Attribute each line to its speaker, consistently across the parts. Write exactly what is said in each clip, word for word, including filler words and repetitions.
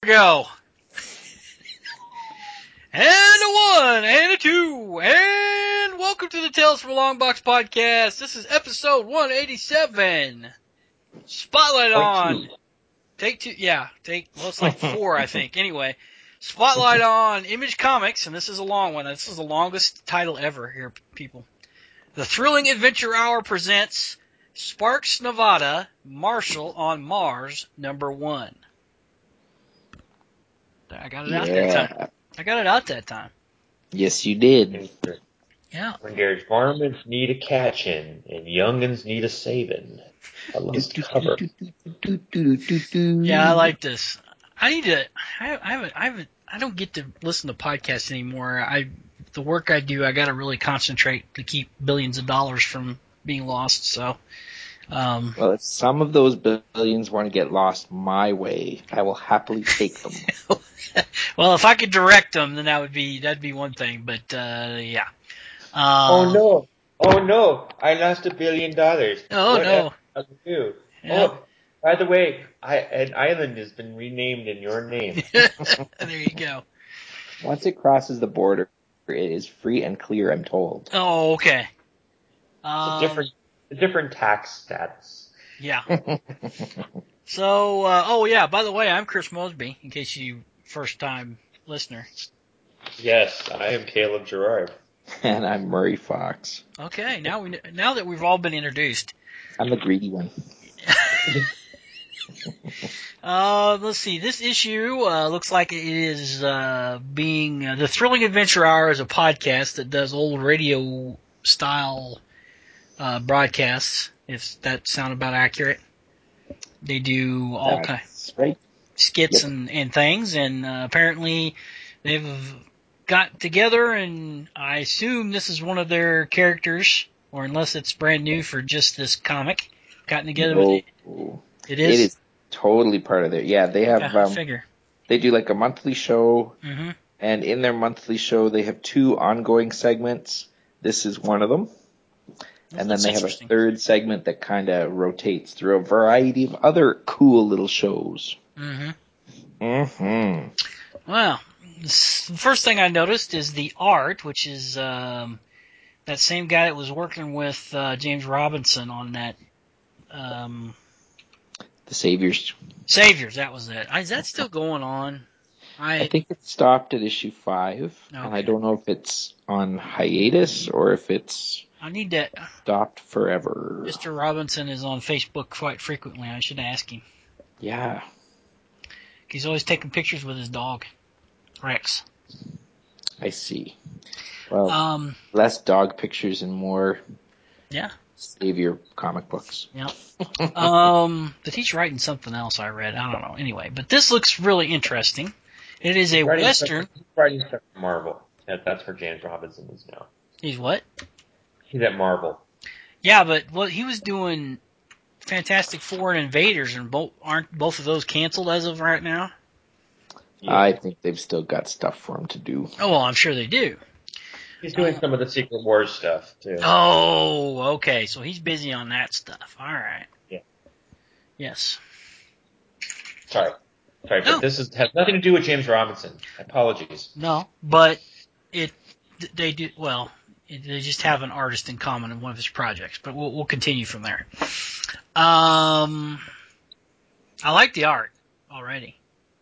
Speaker 1: Go. And a one, and a two, and welcome to the Tales from a Long Box podcast. This is episode one eighty-seven. Spotlight on. Take two, yeah, take, well, it's like four, I think. Anyway, Spotlight on Image Comics, and this is a long one. This is the longest title ever here, people. The Thrilling Adventure Hour presents Sparks, Nevada, Marshall on Mars, number one. I got it
Speaker 2: yeah.
Speaker 1: out that time. I got it out that time.
Speaker 2: Yes, you did.
Speaker 1: Yeah.
Speaker 3: When there's varmints need a catchin' and young'uns need a savin'. I lost cover.
Speaker 1: Yeah, I like this. I need to. I, I haven't. I haven't. I don't get to listen to podcasts anymore. I the work I do. I got to really concentrate to keep billions of dollars from being lost. So. Um,
Speaker 2: well, if some of those billions want to get lost my way, I will happily take them.
Speaker 1: well, if I could direct them, then that would be that'd be one thing. But uh, yeah. Um,
Speaker 3: oh no! Oh no! I lost a billion dollars.
Speaker 1: Oh
Speaker 3: what
Speaker 1: no!
Speaker 3: What do I do?
Speaker 1: Yeah.
Speaker 3: Oh, by the way, I, an island has been renamed in your name.
Speaker 1: There you go.
Speaker 2: Once it crosses the border, it is free and clear, I'm told.
Speaker 1: Oh, okay. Um,
Speaker 3: it's a different, a different tax status.
Speaker 1: Yeah. So, uh, oh yeah, by the way, I'm Chris Mosby, in case you first time listener.
Speaker 3: Yes, I am Caleb Gerard.
Speaker 2: And I'm Murray Fox.
Speaker 1: Okay, now we now that we've all been introduced.
Speaker 2: I'm the greedy one.
Speaker 1: uh, let's see. This issue uh, looks like it is uh, being uh, the Thrilling Adventure Hour is a podcast that does old radio style uh, broadcasts. If that sound about accurate, they do all kinds
Speaker 2: right.
Speaker 1: skits
Speaker 2: yep.
Speaker 1: and, and things, and uh, apparently they've got together, and I assume this is one of their characters, or unless it's brand new for just this comic, gotten together
Speaker 2: no.
Speaker 1: with it. It is?
Speaker 2: It is totally part of their, yeah, they have,
Speaker 1: yeah,
Speaker 2: um,
Speaker 1: figure.
Speaker 2: they do like a monthly show,
Speaker 1: mm-hmm.
Speaker 2: and in their monthly show they have two ongoing segments. This is one of them. And then
Speaker 1: That's
Speaker 2: they have a third segment that kind of rotates through a variety of other cool little shows.
Speaker 1: Mm-hmm.
Speaker 2: Mm-hmm.
Speaker 1: Well, the first thing I noticed is the art, which is um, that same guy that was working with uh, James Robinson on that. Um,
Speaker 2: the Saviors.
Speaker 1: Saviors, that was it. Is that still going on? I,
Speaker 2: I think it stopped at issue five,
Speaker 1: okay.
Speaker 2: and I don't know if it's on hiatus or if it's
Speaker 1: I need to
Speaker 2: stopped forever.
Speaker 1: Mister Robinson is on Facebook quite frequently. I should ask him.
Speaker 2: Yeah.
Speaker 1: He's always taking pictures with his dog, Rex.
Speaker 2: I see. Well,
Speaker 1: um,
Speaker 2: less dog pictures and more
Speaker 1: yeah.
Speaker 2: Savior comic books.
Speaker 1: Yeah. um, but he's writing something else I read. I don't know. Anyway, but this looks really interesting. It is a
Speaker 3: he's writing
Speaker 1: Western.
Speaker 3: Stuff, he's writing stuff for Marvel. That, that's where James Robinson is now.
Speaker 1: He's what?
Speaker 3: He's at Marvel.
Speaker 1: Yeah, but well, he was doing Fantastic Four and Invaders, and both aren't both of those canceled as of right now?
Speaker 3: Yeah.
Speaker 2: I think they've still got stuff for him to do.
Speaker 1: Oh, well, I'm sure they do.
Speaker 3: He's doing uh, some of the Secret Wars stuff, too.
Speaker 1: Oh, okay. So he's busy on that stuff. All right.
Speaker 3: Yeah.
Speaker 1: Yes.
Speaker 3: Sorry. Sorry, but
Speaker 1: no.
Speaker 3: this is, has nothing to do with James Robinson. Apologies.
Speaker 1: No, but it they do, well, it, they just have an artist in common in one of his projects. But we'll, we'll continue from there. Um, I like the art already.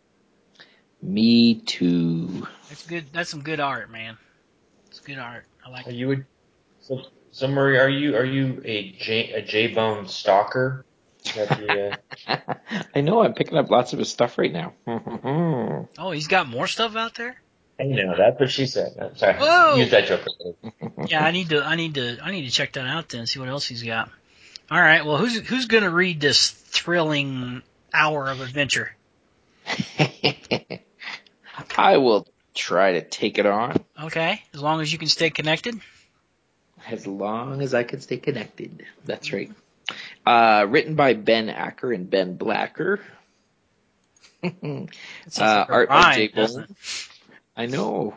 Speaker 2: Me too.
Speaker 1: That's good. That's some good art, man. It's good art. I like
Speaker 3: are
Speaker 1: it.
Speaker 3: You a, so, so Murray, are you are you a J a J Bone stalker? The, uh...
Speaker 2: I know. I'm picking up lots of his stuff right now.
Speaker 1: Oh, he's got more stuff out there?
Speaker 3: I know. That's what she said. I'm sorry.
Speaker 1: Whoa!
Speaker 3: Use that joke.
Speaker 1: Yeah, I need to. I need to. I need to check that out then. And see what else he's got. All right. Well, who's who's going to read this thrilling hour of adventure?
Speaker 2: I will try to take it on.
Speaker 1: Okay, as long as you can stay connected.
Speaker 2: As long as I can stay connected. That's right. Uh, written by Ben Acker and Ben Blacker. uh,
Speaker 1: like
Speaker 2: art
Speaker 1: rhyme,
Speaker 2: by Jay Bone. I know.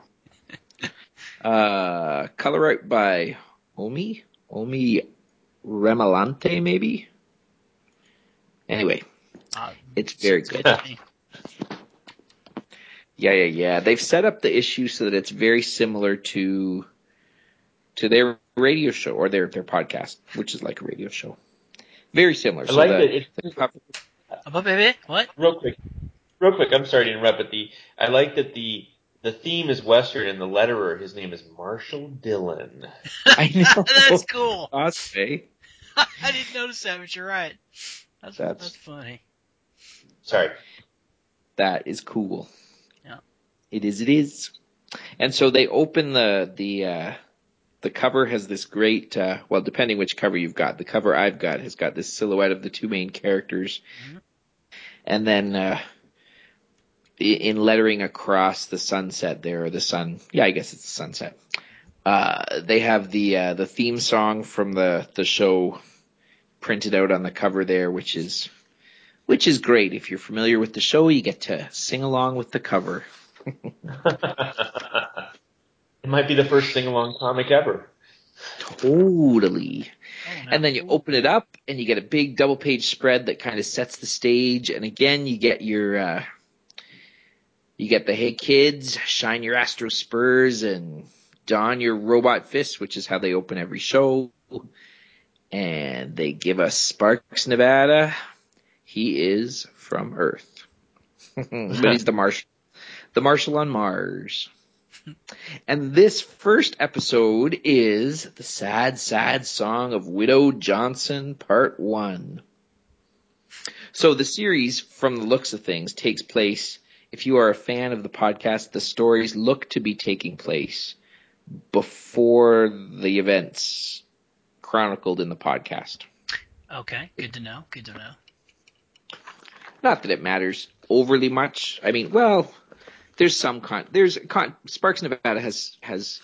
Speaker 2: uh, color art by Omi? Omi Remalante, maybe? Anyway, uh, it's very good. Yeah, yeah, yeah. They've set up the issue so that it's very similar to to their radio show or their their podcast, which is like a radio show. Very similar.
Speaker 3: I
Speaker 2: So
Speaker 3: like
Speaker 2: the,
Speaker 3: that. It's
Speaker 2: the cover,
Speaker 1: What, baby? What?
Speaker 3: real quick, real quick. I'm sorry to interrupt, but the I like that the the theme is Western, and the letterer, his name is Marshall Dillon.
Speaker 2: I know.
Speaker 1: That's cool.
Speaker 2: Awesome, eh?
Speaker 1: I didn't notice that, but you're right. That's that's,
Speaker 2: That's-
Speaker 1: funny.
Speaker 3: Sorry.
Speaker 2: That is cool.
Speaker 1: Yeah.
Speaker 2: It is. It is. And so they open the the uh, the cover has this great. Uh, well, depending which cover you've got, the cover I've got has got this silhouette of the two main characters,
Speaker 1: Mhm.
Speaker 2: and then uh, i- in lettering across the sunset there, or the sun. Yeah, I guess it's the sunset. Uh, they have the uh, the theme song from the the show printed out on the cover there, which is which is great. If you're familiar with the show, you get to sing along with the cover.
Speaker 3: It might be the first sing-along comic ever.
Speaker 2: Totally.
Speaker 1: Oh, no.
Speaker 2: And then you open it up and you get a big double page spread that kind of sets the stage. And again, you get your, uh, you get the, hey kids, shine your Astro Spurs and don your robot fists, which is how they open every show. And they give us Sparks Nevada. He is from Earth. But he's the Marshal, the Marshal on Mars. And this first episode is The Sad, Sad Song of Widow Johnson, Part one. So the series, from the looks of things, takes place, if you are a fan of the podcast, the stories look to be taking place before the events chronicled in the podcast.
Speaker 1: Okay, good to know. Good to know.
Speaker 2: Not that it matters overly much. I mean, well, there's some con. There's con. Sparks Nevada has has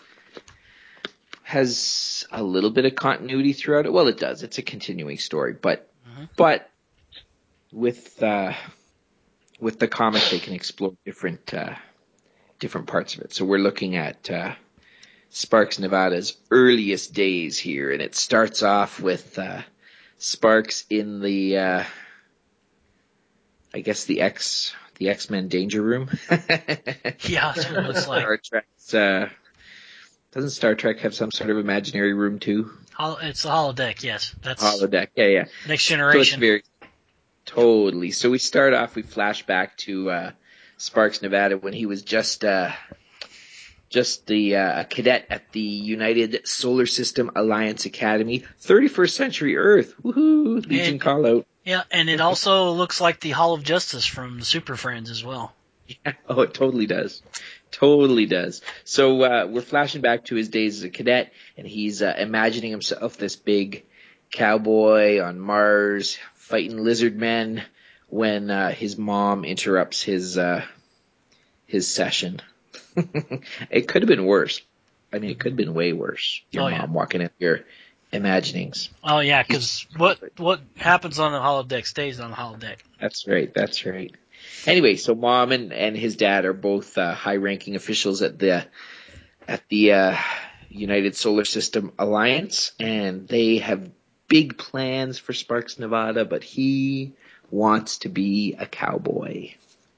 Speaker 2: has a little bit of continuity throughout it. Well, it does. It's a continuing story, but
Speaker 1: Mhm.
Speaker 2: but with uh, with the comic, they can explore different uh, different parts of it. So we're looking at uh, Sparks Nevada's earliest days here, and it starts off with uh, Sparks in the uh, I guess the X the X-Men Danger Room.
Speaker 1: Yeah, that's what it looks like.
Speaker 2: Star Trek's, uh, doesn't Star Trek have some sort of imaginary room too?
Speaker 1: Hol- It's the holodeck, yes. That's
Speaker 2: Holodeck, yeah, yeah.
Speaker 1: next
Speaker 2: So it's
Speaker 1: generation.
Speaker 2: very totally. So we start off. We flash back to uh, Sparks, Nevada, when he was just uh, just the uh, a cadet at the United Solar System Alliance Academy, thirty-first Century Earth. Woohoo! Legion
Speaker 1: And-
Speaker 2: call out.
Speaker 1: Yeah, and it also looks like the Hall of Justice from the Super Friends as well.
Speaker 2: Yeah. Oh, it totally does. Totally does. So uh, we're flashing back to his days as a cadet, and he's uh, imagining himself this big cowboy on Mars fighting lizard men when uh, his mom interrupts his uh, his session. It could have been worse. I mean, it could have been way worse. Your
Speaker 1: Oh,
Speaker 2: mom
Speaker 1: yeah.
Speaker 2: walking in your imaginings.
Speaker 1: Oh yeah, because what what happens on the holodeck stays on the holodeck.
Speaker 2: That's right. That's right. Anyway, so mom and, and his dad are both uh, high-ranking officials at the at the uh, United Solar System Alliance, and they have big plans for Sparks Nevada, but he wants to be a cowboy.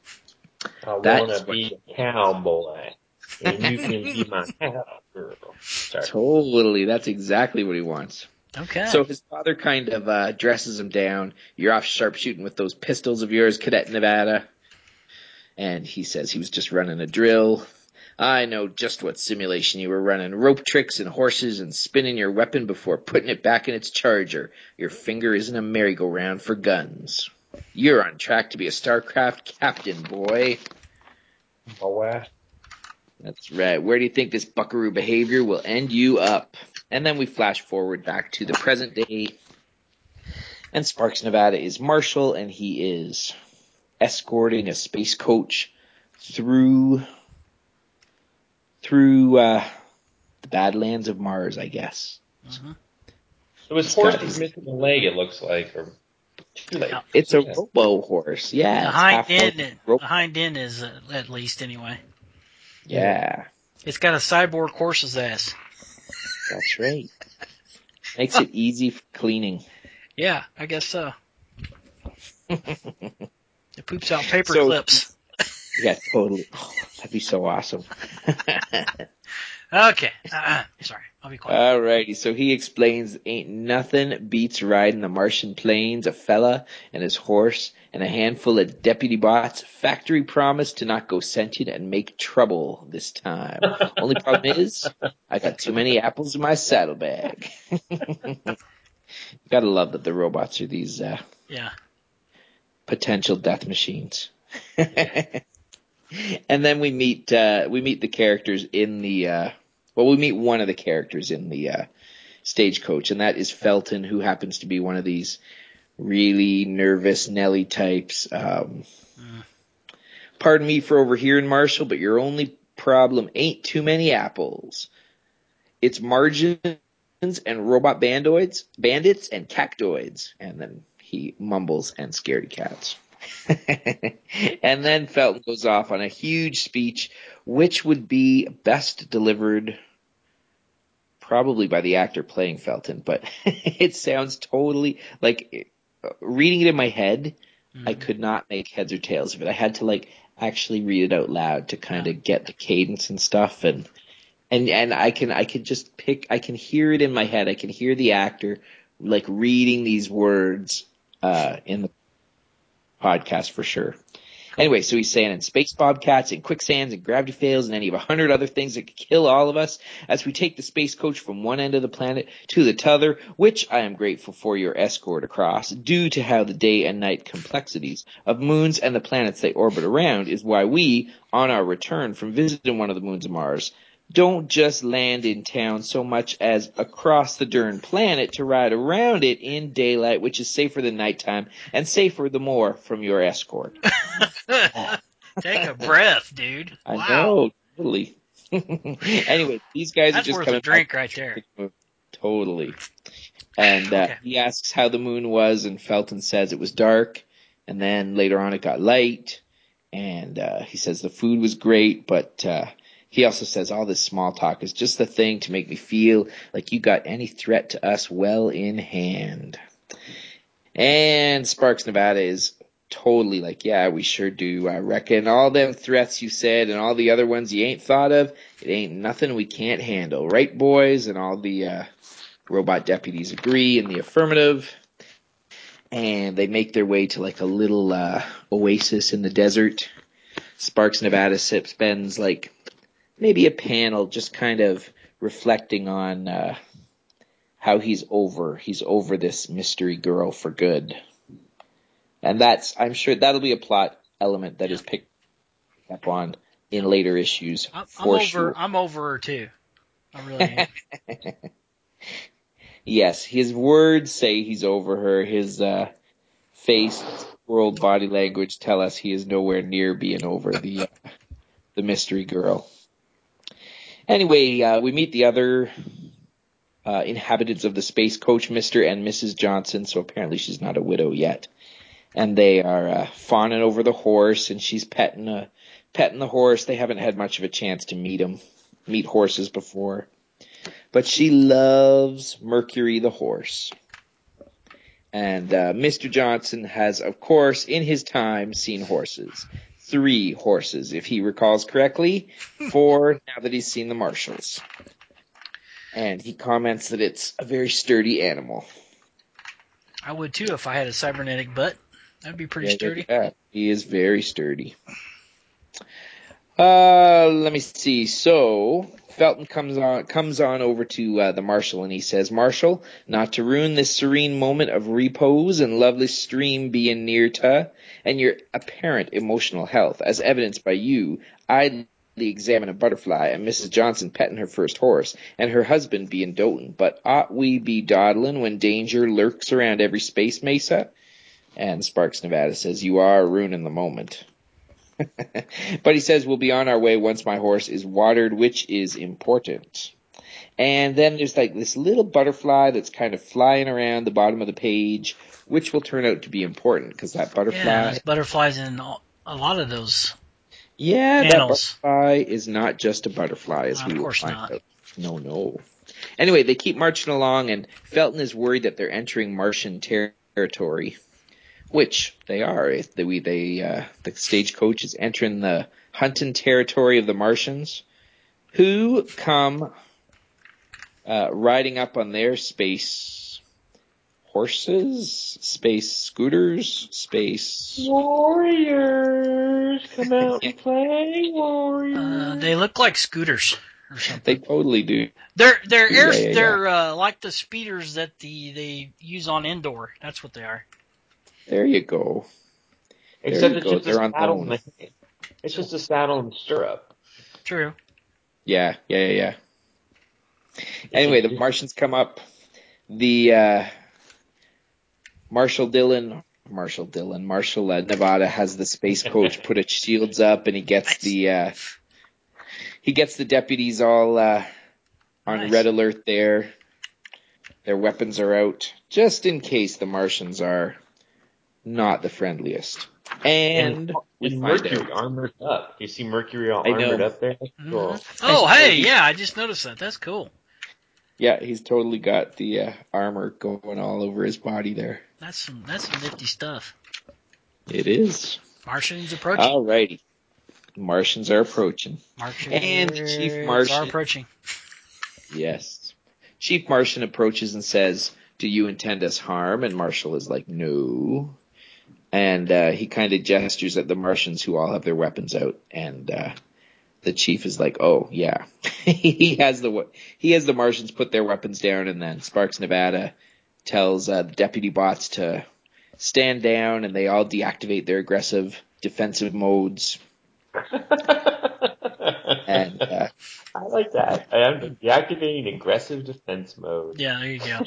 Speaker 3: I
Speaker 2: That
Speaker 3: wanna
Speaker 2: is what-
Speaker 3: be a cowboy, and you can be my cowgirl. Sorry.
Speaker 2: Totally, that's exactly what he wants.
Speaker 1: Okay.
Speaker 2: So his father kind of uh, dresses him down. You're off sharpshooting with those pistols of yours, Cadet Nevada. And he says he was just running a drill. I know just what simulation you were running. Rope tricks and horses and spinning your weapon before putting it back in its charger. Your finger isn't a merry-go-round for guns. You're on track to be a StarCraft captain, boy.
Speaker 3: Boy.
Speaker 2: That's right. Where do you think this buckaroo behavior will end you up? And then we flash forward back to the present day. And Sparks Nevada is Marshall, and he is escorting a space coach through through uh, the Badlands of Mars, I guess.
Speaker 1: Mhm.
Speaker 3: So his
Speaker 2: He's
Speaker 3: horse
Speaker 2: got
Speaker 3: is
Speaker 2: his-
Speaker 3: missing a leg, it looks like, or two legs.
Speaker 1: Yeah.
Speaker 2: It's a
Speaker 3: Yeah.
Speaker 2: robo horse. Yeah.
Speaker 1: The
Speaker 2: it's
Speaker 1: hind
Speaker 2: half
Speaker 1: end,
Speaker 2: horse,
Speaker 1: the
Speaker 2: robo-
Speaker 1: hind end is uh, at least anyway.
Speaker 2: Yeah,
Speaker 1: It's got a cyborg horse's ass.
Speaker 2: that's right. Makes it easy for cleaning.
Speaker 1: Yeah, I guess so. It poops out paper
Speaker 2: So-
Speaker 1: clips.
Speaker 2: Yeah, totally. Oh, that'd be so awesome.
Speaker 1: Okay. Uh, sorry. I'll be quiet.
Speaker 2: Alrighty, so he explains ain't nothing beats riding the Martian plains, a fella and his horse and a handful of deputy bots. Factory promise to not go sentient and make trouble this time. Only problem is, I got too many apples in my saddlebag. Gotta love that the robots are these uh,
Speaker 1: Yeah.
Speaker 2: potential death machines. And then we meet uh, we meet the characters in the uh, well, we meet one of the characters in the uh, stagecoach, and that is Felton, who happens to be one of these really nervous Nelly types. Um,
Speaker 1: Mm.
Speaker 2: Pardon me for overhearing, Marshall, but your only problem ain't too many apples. It's margins and robot bandoids, bandits and cactoids. And then he mumbles and scaredy cats. And then Felton goes off on a huge speech, which would be best delivered probably by the actor playing Felton, but it sounds totally like reading it in my head.
Speaker 1: Mm.
Speaker 2: I could not make heads or tails of it. I had to like actually read it out loud to kind of get the cadence and stuff. And, and, and I can, I can just pick, I can hear it in my head. I can hear the actor like reading these words, uh, in the podcast for sure. Anyway, so he's saying in space bobcats and quicksands and gravity fails and any of a hundred other things that could kill all of us as we take the space coach from one end of the planet to the t'other, which I am grateful for your escort across, due to how the day and night complexities of moons and the planets they orbit around is why we, on our return from visiting one of the moons of Mars, don't just land in town so much as across the darn planet to ride around it in daylight, which is safer than nighttime and safer the more from your escort.
Speaker 1: Take a breath, dude.
Speaker 2: I
Speaker 1: Wow.
Speaker 2: know, totally. Anyway, these guys
Speaker 1: That's
Speaker 2: are just
Speaker 1: worth
Speaker 2: coming
Speaker 1: a drink
Speaker 2: back.
Speaker 1: right there.
Speaker 2: Totally. And uh,
Speaker 1: Okay.
Speaker 2: he asks how the moon was, and Felton says it was dark, and then later on it got light, and uh, he says the food was great, but uh, he also says all this small talk is just the thing to make me feel like you got any threat to us well in hand. And Sparks Nevada is totally like, yeah, we sure do. I reckon all them threats you said and all the other ones you ain't thought of, it ain't nothing we can't handle. Right, boys? And all the uh, robot deputies agree in the affirmative. And they make their way to like a little uh, oasis in the desert. Sparks Nevada spends like maybe a panel just kind of reflecting on uh, how he's over. He's over this mystery girl for good. And that's, I'm sure that'll be a plot element that is picked up on in later issues
Speaker 1: I'm,
Speaker 2: for
Speaker 1: I'm over.
Speaker 2: sure.
Speaker 1: I'm over her too. I really am.
Speaker 2: Yes, his words say he's over her. His uh, face, world, body language tell us he is nowhere near being over the uh, the mystery girl. Anyway, uh, we meet the other uh, inhabitants of the space coach, Mister and Missus Johnson. So apparently she's not a widow yet. And they are uh, fawning over the horse, and she's petting a, petting the horse. They haven't had much of a chance to meet him, meet horses before. But she loves Mercury the horse. And uh, Mister Johnson has, of course, in his time, seen horses. Three horses, if he recalls correctly. Four, now that he's seen the Marshalls. And he comments that it's a very sturdy animal.
Speaker 1: I would too if I had a cybernetic butt. That'd be pretty
Speaker 2: Yeah,
Speaker 1: sturdy.
Speaker 2: yeah, he is very sturdy. Uh, let me see. So Felton comes on comes on over to uh, the Marshal, and he says, "Marshal, not to ruin this serene moment of repose and lovely stream being near to, and your apparent emotional health, as evidenced by you idly examine a butterfly, and Missus Johnson petting her first horse, and her husband being doting. But ought we be dawdling when danger lurks around every space mesa?" And Sparks Nevada says, "You are ruining the moment." But he says we'll be on our way once my horse is watered, which is important. And then there's like this little butterfly that's kind of flying around the bottom of the page, which will turn out to be important because that butterfly.
Speaker 1: Yeah, there's butterflies in all, a lot of those.
Speaker 2: Yeah,
Speaker 1: Panels.
Speaker 2: that butterfly is not just a butterfly, as
Speaker 1: Uh,
Speaker 2: we
Speaker 1: of
Speaker 2: will
Speaker 1: course
Speaker 2: find
Speaker 1: not.
Speaker 2: out. No, no. Anyway, they keep marching along, and Felton is worried that they're entering Martian ter- territory. which they are. If they, we, they, uh, the stagecoach is entering the hunting territory of the Martians, who come uh, riding up on their space horses, space scooters, space
Speaker 3: warriors come out and play warriors.
Speaker 1: Uh, they look like scooters or something.
Speaker 2: They totally do.
Speaker 1: They're they're air,
Speaker 2: Yeah, yeah, yeah.
Speaker 1: they're uh, like the speeders that the they use on indoor. That's what they are.
Speaker 2: There you go. There
Speaker 3: Except
Speaker 2: you
Speaker 3: it's
Speaker 2: go.
Speaker 3: just a
Speaker 2: They're on
Speaker 3: saddle.
Speaker 2: loan.
Speaker 3: And a, it's just a saddle and stirrup.
Speaker 1: True.
Speaker 2: Yeah, yeah, yeah, yeah. Anyway, the Martians come up. The uh, Marshall Dillon, Marshall Dillon, Marshall uh, Nevada has the space coach put its shields up, and he gets
Speaker 1: Nice.
Speaker 2: the uh, he gets the deputies all uh, on
Speaker 1: Nice.
Speaker 2: red alert there. Their weapons are out, just in case the Martians are not the friendliest. And,
Speaker 3: And,
Speaker 2: we
Speaker 3: and
Speaker 2: find
Speaker 3: Mercury
Speaker 2: out.
Speaker 3: armored up. You see Mercury all
Speaker 2: I know.
Speaker 3: armored up there? That's
Speaker 1: Mhm.
Speaker 3: cool.
Speaker 1: Oh, hey, yeah, I just noticed that. That's cool.
Speaker 2: Yeah, he's totally got the uh, armor going all over his body there.
Speaker 1: That's some that's some nifty stuff.
Speaker 2: It is.
Speaker 1: Martians approaching.
Speaker 2: Alrighty. Martians are approaching.
Speaker 1: Martians
Speaker 2: And the Chief
Speaker 1: are
Speaker 2: Martian.
Speaker 1: approaching.
Speaker 2: Yes. Chief Martian approaches and says, "Do you intend us harm?" And Marshall is like, "No." And uh, he kind of gestures at the Martians who all have their weapons out. And uh, the chief is like, "Oh, yeah." he has the he has the Martians put their weapons down, and then Sparks Nevada tells uh, the deputy bots to stand down, and they all deactivate their aggressive defensive modes. And uh,
Speaker 3: I like that. I am deactivating aggressive defense mode.
Speaker 1: Yeah, there you go.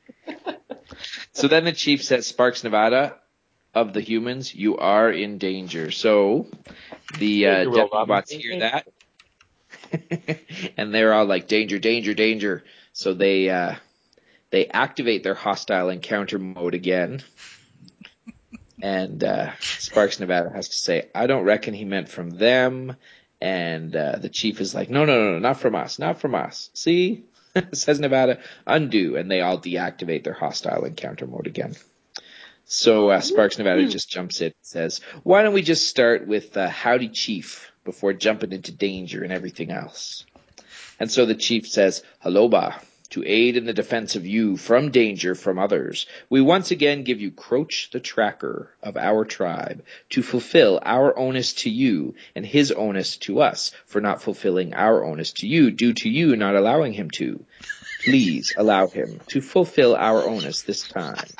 Speaker 2: so then the chief says, "Sparks Nevada, of the humans, you are in danger." So the uh,
Speaker 3: Danger, Will
Speaker 2: deputy bots
Speaker 3: Robinson.
Speaker 2: hear that, and they're all like, "Danger, danger, danger!" So they uh, they activate their hostile encounter mode again. And uh, Sparks Nevada has to say, "I don't reckon he meant from them." And uh, the chief is like, no, no, no, no, not from us, not from us. See? Says Nevada, undo. And they all deactivate their hostile encounter mode again. So uh, Sparks Nevada just jumps in and says, "Why don't we just start with uh, howdy chief before jumping into danger and everything else?" And so the chief says, "Haloba, to aid in the defense of you from danger from others, we once again give you Croach the Tracker of our tribe to fulfill our onus to you and his onus to us for not fulfilling our onus to you due to you not allowing him to. Please allow him to fulfill our onus this time."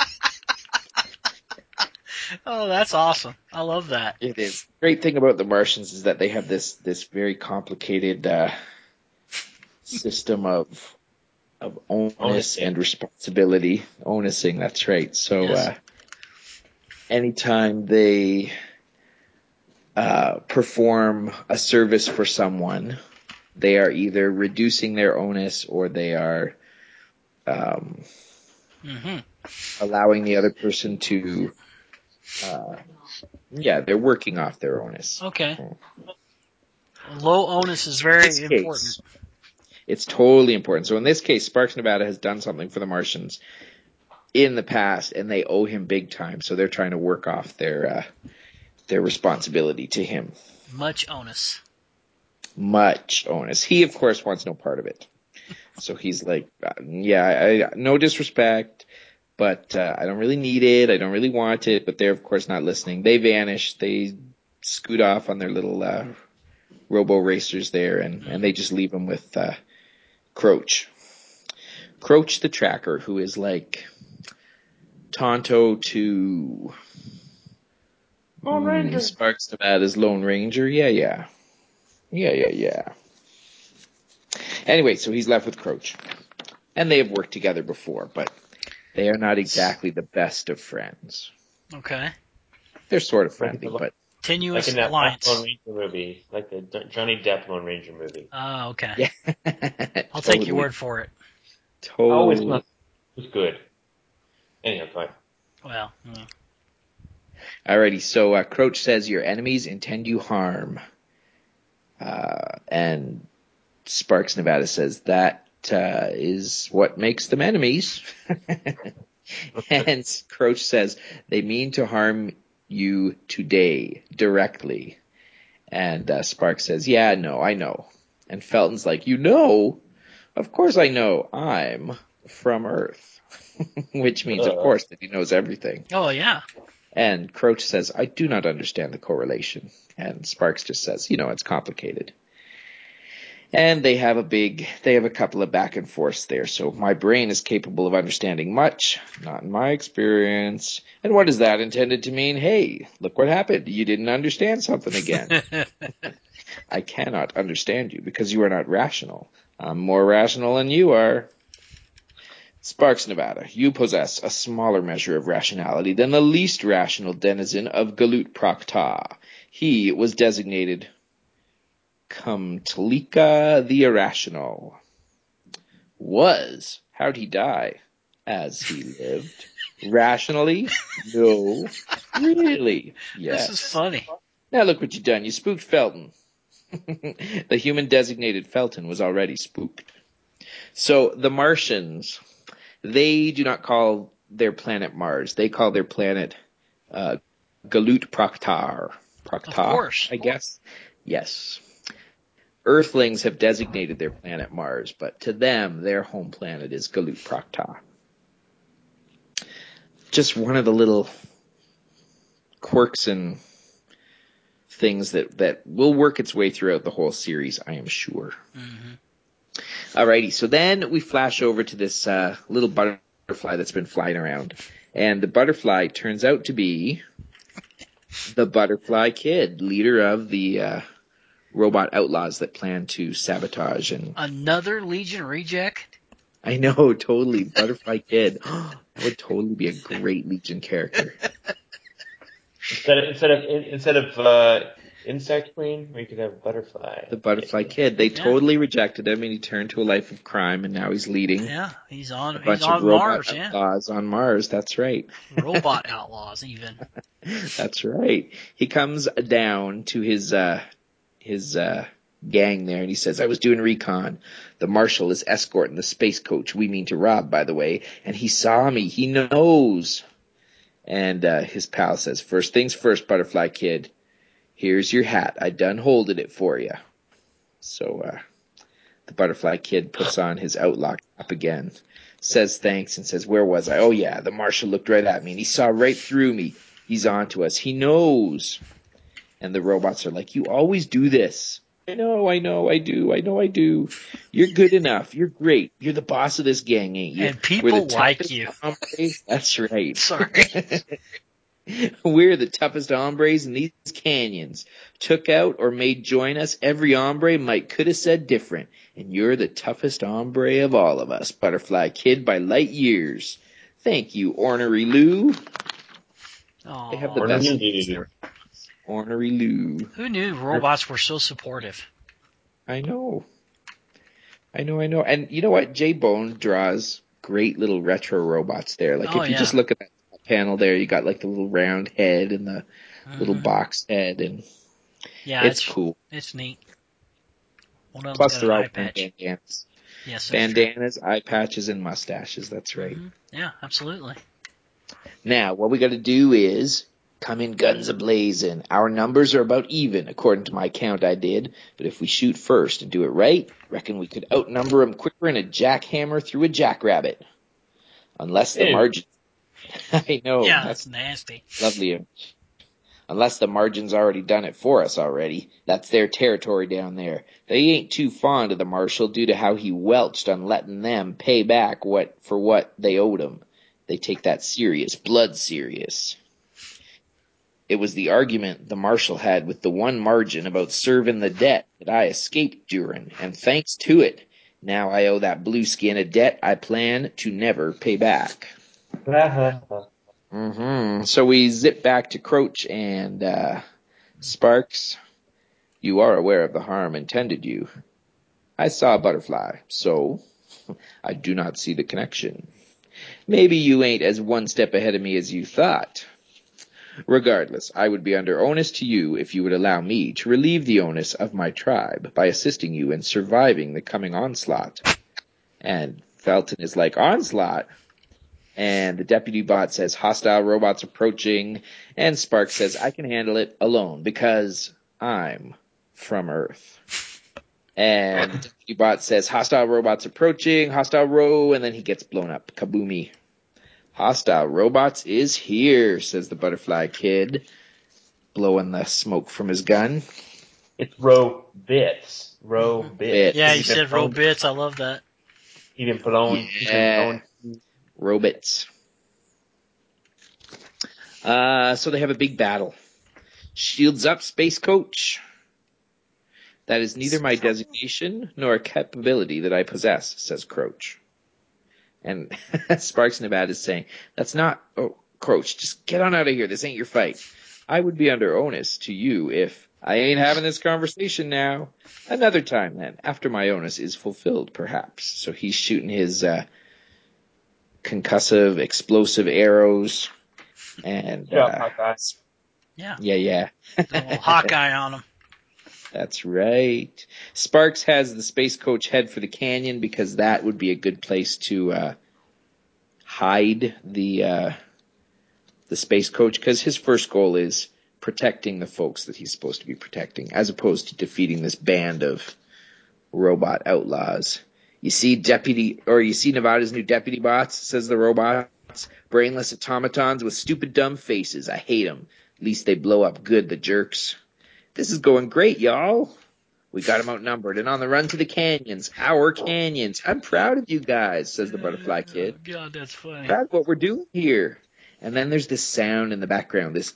Speaker 1: Oh, that's awesome. I love that.
Speaker 2: It is. The great thing about the Martians is that they have this this very complicated uh, system of of onus
Speaker 3: Onusing.
Speaker 2: and responsibility. Onusing, that's right. So
Speaker 1: Yes.
Speaker 2: uh, anytime they uh, perform a service for someone, they are either reducing their onus or they are um,
Speaker 1: Mm-hmm.
Speaker 2: allowing the other person to, uh, yeah, they're working off their onus.
Speaker 1: Okay. Low onus is very
Speaker 2: In this
Speaker 1: important.
Speaker 2: case, it's totally important. So in this case, Sparks Nevada has done something for the Martians in the past, and they owe him big time. So they're trying to work off their uh, their responsibility to him.
Speaker 1: Much onus.
Speaker 2: Much onus. He, of course, wants no part of it. So he's like, "Yeah, I, no disrespect, but uh, I don't really need it. I don't really want it." But they're, of course, not listening. They vanish. They scoot off on their little uh, robo racers there, and, and they just leave him with uh, Croach. Croach the Tracker, who is like Tonto to
Speaker 3: Lone Ranger.
Speaker 2: mm, Sparks Nevada's Lone Ranger. Yeah, yeah. Yeah, yeah, yeah. Anyway, so he's left with Croach. And they have worked together before, but they are not exactly the best of friends.
Speaker 1: Okay.
Speaker 2: They're sort of friendly, but...
Speaker 1: Tenuous
Speaker 3: Like in that
Speaker 1: alliance.
Speaker 3: Lone Ranger movie, like the D- Johnny Depp Lone Ranger movie.
Speaker 1: Oh, okay.
Speaker 2: Yeah.
Speaker 1: I'll
Speaker 2: totally.
Speaker 1: take your word for it.
Speaker 2: Totally.
Speaker 3: Oh, it's not. It was good. Anyhow, fine.
Speaker 1: Well, mm.
Speaker 2: Alrighty, so uh, Croach says, "Your enemies intend you harm." Uh, and Sparks Nevada says, "That uh, is what makes them enemies." And Crouch says, they mean to harm you today, directly. And uh, Sparks says, yeah, no, I know. And Felton's like, you know? Of course I know. I'm from Earth. Which means, of course, that he knows everything.
Speaker 1: Oh, yeah.
Speaker 2: And Crouch says, I do not understand the correlation. And Sparks just says, you know, it's complicated. And they have a big, they have a couple of back and forths there. So my brain is capable of understanding much, not in my experience. And what is that intended to mean? Hey, look what happened. You didn't understand something again. I cannot understand you because you are not rational. I'm more rational than you are. Sparks, Nevada, you possess a smaller measure of rationality than the least rational denizen of Galut Procta. He was designated Kumtlika the Irrational. Was. How'd he die? As he lived. Rationally? No. Really? Yes.
Speaker 1: This is funny.
Speaker 2: Now look what you done. You spooked Felton. The human designated Felton was already spooked. So the Martians, they do not call their planet Mars. They call their planet uh, Galut Proctar. Proctar,
Speaker 1: Of course.
Speaker 2: I guess. Yes. Earthlings have designated their planet Mars, but to them, their home planet is Galut Proctar. Just one of the little quirks and things that, that will work its way throughout the whole series, I am sure. Mm-hmm. Alrighty, so then we flash over to this uh, little butterfly that's been flying around. And the butterfly turns out to be the Butterfly Kid, leader of the uh, robot outlaws that plan to sabotage. And
Speaker 1: another Legion reject?
Speaker 2: I know, totally. Butterfly Kid. That would totally be a great Legion character.
Speaker 3: Instead of instead of instead of uh, Insect Queen, we could have Butterfly.
Speaker 2: The Butterfly Kid. They yeah. totally rejected him, and he turned to a life of crime, and now he's leading.
Speaker 1: Yeah, he's on.
Speaker 2: A
Speaker 1: he's
Speaker 2: bunch
Speaker 1: on
Speaker 2: of robot
Speaker 1: Mars.
Speaker 2: Outlaws
Speaker 1: yeah,
Speaker 2: on Mars. That's right.
Speaker 1: Robot outlaws, even.
Speaker 2: That's right. He comes down to his uh, his uh, gang there, and he says, "I was doing recon. The marshal is escorting the space coach we mean to rob, by the way, and he saw me. He knows." And uh, his pal says, "First things first, Butterfly Kid. Here's your hat. I done holded it for you." So uh, the Butterfly Kid puts on his outlaw cap again, says thanks, and says, "Where was I? Oh, yeah, the marshal looked right at me, and he saw right through me. He's on to us. He knows." And the robots are like, "You always do this." "I know, I know, I do, I know I do. You're good enough. You're great. You're the boss of this gang, ain't you?
Speaker 1: And people
Speaker 2: We're the
Speaker 1: like you."
Speaker 2: Hombres. That's right.
Speaker 1: Sorry.
Speaker 2: "We're the toughest hombres in these canyons. Took out or made join us, every hombre might could have said different. And you're the toughest hombre of all of us, Butterfly Kid, by light years. Thank you, Ornery Lou."
Speaker 1: Aww.
Speaker 2: They have the best names there. Ornery Lou.
Speaker 1: Who knew robots were so supportive?
Speaker 2: I know. I know, I know. And you know what? J-Bone draws great little retro robots there. Like
Speaker 1: oh,
Speaker 2: if you
Speaker 1: yeah.
Speaker 2: just look at that panel there, you got like the little round head and the
Speaker 1: mm-hmm.
Speaker 2: little box head, and
Speaker 1: yeah,
Speaker 2: it's,
Speaker 1: it's
Speaker 2: cool.
Speaker 1: It's neat. One of
Speaker 2: Plus
Speaker 1: got
Speaker 2: they're
Speaker 1: an
Speaker 2: all
Speaker 1: eye patch.
Speaker 2: bandanas.
Speaker 1: Yes,
Speaker 2: bandanas, true. Eye patches, and mustaches. That's right.
Speaker 1: Mm-hmm. Yeah, absolutely.
Speaker 2: Now, what we got to do is come in guns a-blazing. Our numbers are about even, according to my count I did. But if we shoot first and do it right, reckon we could outnumber them quicker than a jackhammer through a jackrabbit. Unless the
Speaker 3: Ew.
Speaker 2: margin... I know.
Speaker 1: Yeah, that's, that's nasty.
Speaker 2: Lovely. Unless the margin's already done it for us already. That's their territory down there. They ain't too fond of the marshal due to how he welched on letting them pay back what for what they owed him. They take that serious, blood serious. It was the argument the marshal had with the one margin about serving the debt that I escaped during, and thanks to it, now I owe that blue skin a debt I plan to never pay back. Mm-hmm. So we zip back to Crouch and uh, Sparks. "You are aware of the harm intended you. I saw a butterfly, so I do not see the connection. Maybe you ain't as one step ahead of me as you thought. Regardless, I would be under onus to you if you would allow me to relieve the onus of my tribe by assisting you in surviving the coming onslaught." And Felton is like, "Onslaught? And the deputy bot says, hostile robots approaching. And Sparks says, I can handle it alone because I'm from Earth. And the deputy bot says, hostile robots approaching, hostile row, and then he gets blown up. Kaboomy. Hostile robots is here, says the butterfly kid, blowing the smoke from his gun.
Speaker 3: It's row bits. Row bits.
Speaker 1: Yeah, you
Speaker 3: He's
Speaker 1: said row
Speaker 3: blown-
Speaker 1: bits. I love that.
Speaker 3: He's been blown. He's been
Speaker 2: Yeah.
Speaker 3: blown.
Speaker 2: Robots. Uh, so they have a big battle. Shields up, Space Coach. That is neither my designation nor a capability that I possess, says Croach. And Sparks Nevada is saying, that's not, oh, Croach, just get on out of here. This ain't your fight. I would be under onus to you if I ain't having this conversation now. Another time then, after my onus is fulfilled, perhaps. So he's shooting his, uh, concussive, explosive arrows. And,
Speaker 3: Yeah,
Speaker 2: uh,
Speaker 3: Hawkeye.
Speaker 1: Yeah.
Speaker 2: yeah, yeah.
Speaker 1: A little Hawkeye on him.
Speaker 2: That's right. Sparks has the Space Coach head for the canyon because that would be a good place to uh, hide the uh, the Space Coach, because his first goal is protecting the folks that he's supposed to be protecting, as opposed to defeating this band of robot outlaws. You see deputy, or you see Nevada's new deputy bots, says the robots, brainless automatons with stupid dumb faces. I hate them. At least they blow up good, the jerks. This is going great, y'all. We got them outnumbered and on the run to the canyons. Our canyons. I'm proud of you guys, says the butterfly kid.
Speaker 1: Oh, God, that's funny.
Speaker 2: Proud of what we're doing here. And then there's this sound in the background, this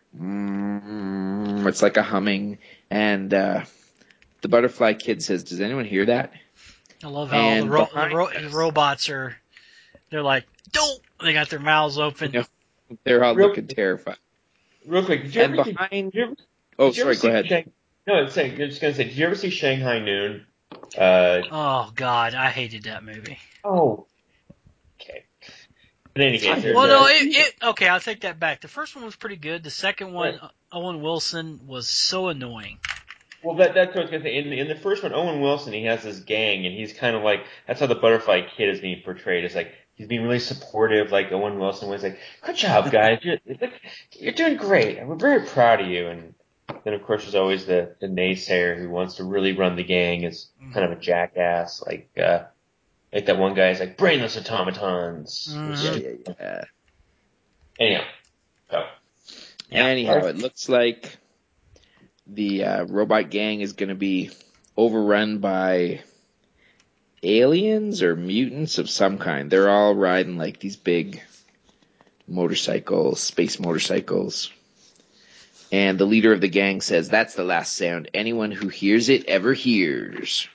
Speaker 2: mm, it's like a humming. And uh, the butterfly kid says, does anyone hear that?
Speaker 1: I love how
Speaker 2: And
Speaker 1: the, ro- the,
Speaker 2: behind
Speaker 1: ro-
Speaker 2: us-
Speaker 1: the robots are, they're like, don't! They got their mouths open.
Speaker 2: You know, they're all
Speaker 3: Real-
Speaker 2: looking terrified.
Speaker 3: Real quick, did you
Speaker 2: And
Speaker 3: ever see?
Speaker 2: behind...
Speaker 3: Did you ever,
Speaker 2: Oh,
Speaker 3: did you ever
Speaker 2: sorry, go
Speaker 3: see
Speaker 2: ahead.
Speaker 3: Shang- no, I'm saying. I'm just gonna say. Did you ever see Shanghai Noon? Uh,
Speaker 1: Oh, God, I hated that movie.
Speaker 3: oh. Okay. In any case, there's
Speaker 1: Well, no,
Speaker 3: a-
Speaker 1: it, it, okay, I'll take that back. The first one was pretty good. The second one,
Speaker 3: Right.
Speaker 1: Owen Wilson, was so annoying.
Speaker 3: Well, that, that's what I was going to say. In, in the first one, Owen Wilson, he has this gang, and he's kind of like, that's how the Butterfly Kid is being portrayed. It's like, he's being really supportive, like Owen Wilson was like, good job, guys. You're, like, you're doing great. We're very proud of you. And then, of course, there's always the, the naysayer who wants to really run the gang, is kind of a jackass. Like, uh, like that one guy is like, brainless automatons.
Speaker 1: Mhm.
Speaker 2: Yeah, yeah, yeah.
Speaker 3: Anyhow. So.
Speaker 1: Yeah.
Speaker 2: Anyhow, it looks like the uh, robot gang is going to be overrun by aliens or mutants of some kind. They're all riding like these big motorcycles, space motorcycles. And the leader of the gang says, that's the last sound anyone who hears it ever hears.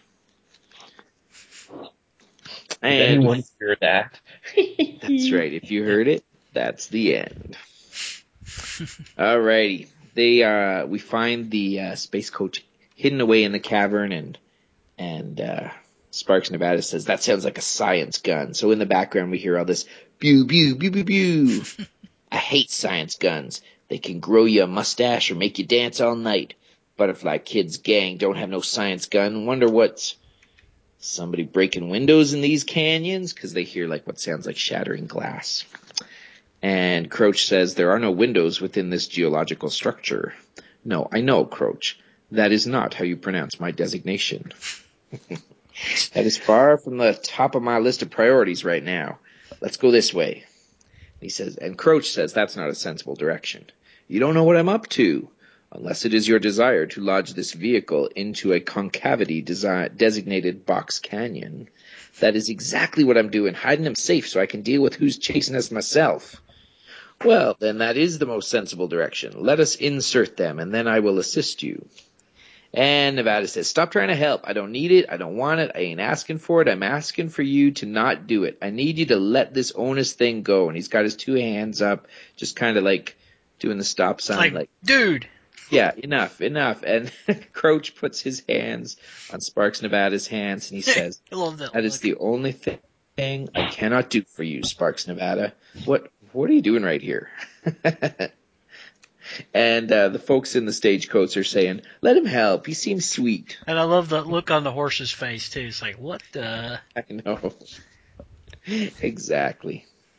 Speaker 3: Did
Speaker 2: And
Speaker 3: anyone hear that?
Speaker 2: that's right. If you heard it, that's the end. Alrighty. They uh we find the uh, Space Coach hidden away in the cavern, and and uh Sparks Nevada says that sounds like a science gun. So in the background we hear all this pew pew pew pew pew. I hate science guns. They can grow you a mustache or make you dance all night. Butterfly Kid's gang don't have no science gun. Wonder what's somebody breaking windows in these canyons, because they hear like what sounds like shattering glass. And Croach says, there are no windows within this geological structure. No, I know, Croach. That is not how you pronounce my designation. That is far from the top of my list of priorities right now. Let's go this way. He says, and Croach says, that's not a sensible direction. You don't know what I'm up to, unless it is your desire to lodge this vehicle into a concavity desi- designated box canyon. That is exactly what I'm doing, hiding him safe so I can deal with who's chasing us myself. Well, then that is the most sensible direction. Let us insert them, and then I will assist you. And Nevada says, stop trying to help. I don't need it. I don't want it. I ain't asking for it. I'm asking for you to not do it. I need you to let this onus thing go. And he's got his two hands up, just kind of like doing the stop sign.
Speaker 1: Like,
Speaker 2: like
Speaker 1: dude.
Speaker 2: Yeah, enough, enough. And Croach puts his hands on Sparks Nevada's hands, and he says,
Speaker 1: I love that
Speaker 2: that
Speaker 1: look.
Speaker 2: is the only thing I cannot do for you, Sparks Nevada. What what are you doing right here? And uh, the folks in the stagecoach are saying, let him help. He seems sweet.
Speaker 1: And I love the look on the horse's face, too. It's like, what the?
Speaker 2: I know. Exactly.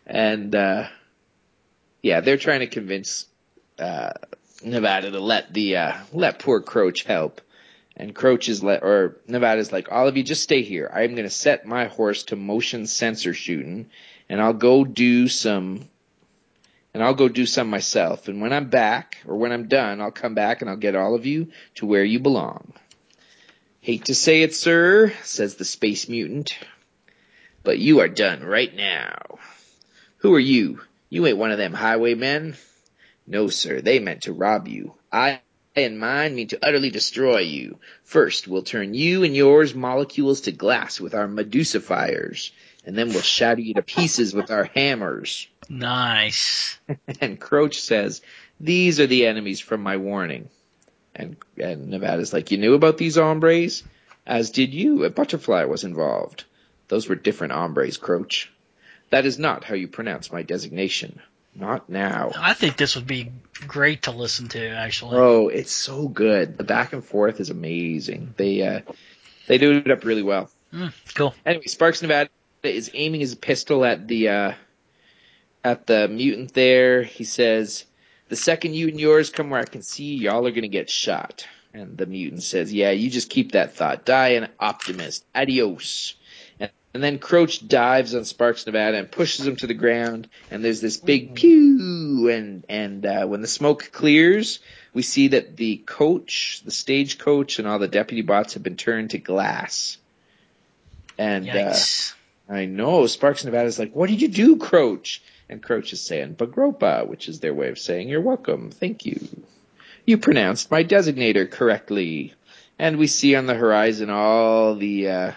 Speaker 2: And, uh, yeah, they're trying to convince, uh, Nevada to let the, uh, let poor Croach help. And Croach is let, or Nevada's like, all of you just stay here. I'm going to set my horse to motion sensor shooting, and I'll go do some, and I'll go do some myself. And when I'm back, or when I'm done, I'll come back and I'll get all of you to where you belong. Hate to say it, sir, says the space mutant, but you are done right now. Who are you? You ain't one of them highwaymen. No, sir, they meant to rob you. I and mine mean to utterly destroy you. First, we'll turn you and yours molecules to glass with our Medusifiers, and then we'll shatter you to pieces with our hammers.
Speaker 1: Nice.
Speaker 2: And Croach says, these are the enemies from my warning. And, and Nevada's like, you knew about these hombres? As did you. A butterfly was involved. Those were different hombres, Croach. That is not how you pronounce my designation. Not now.
Speaker 1: I think this would be great to listen to, actually.
Speaker 2: Oh, it's so good. The back and forth is amazing. They uh, they do it up really well.
Speaker 1: Mm, cool.
Speaker 2: Anyway, Sparks Nevada is aiming his pistol at the uh, at the mutant there. He says, the second you and yours come where I can see, y'all are going to get shot. And the mutant says, yeah, you just keep that thought. Die an optimist. Adios. And, and then Croach dives on Sparks Nevada and pushes him to the ground. And there's this big pew. And, and uh, when the smoke clears, we see that the coach, the stage coach, and all the deputy bots have been turned to glass. And uh, I know, Sparks Nevada's like, what did you do, Croach? And Croach is saying, Bagropa, which is their way of saying, you're welcome, thank you. You pronounced my designator correctly. And we see on the horizon all the uh,